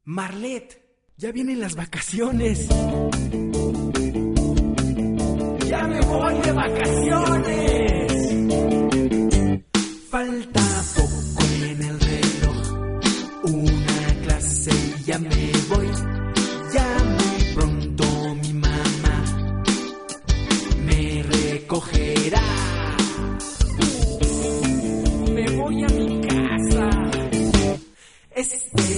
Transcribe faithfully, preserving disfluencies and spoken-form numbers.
Marlet, ya vienen las vacaciones. ¡Ya me voy de vacaciones! Falta poco en el reloj, una clase y ya me voy. Ya muy pronto mi mamá me recogerá. Me voy a mi casa. Este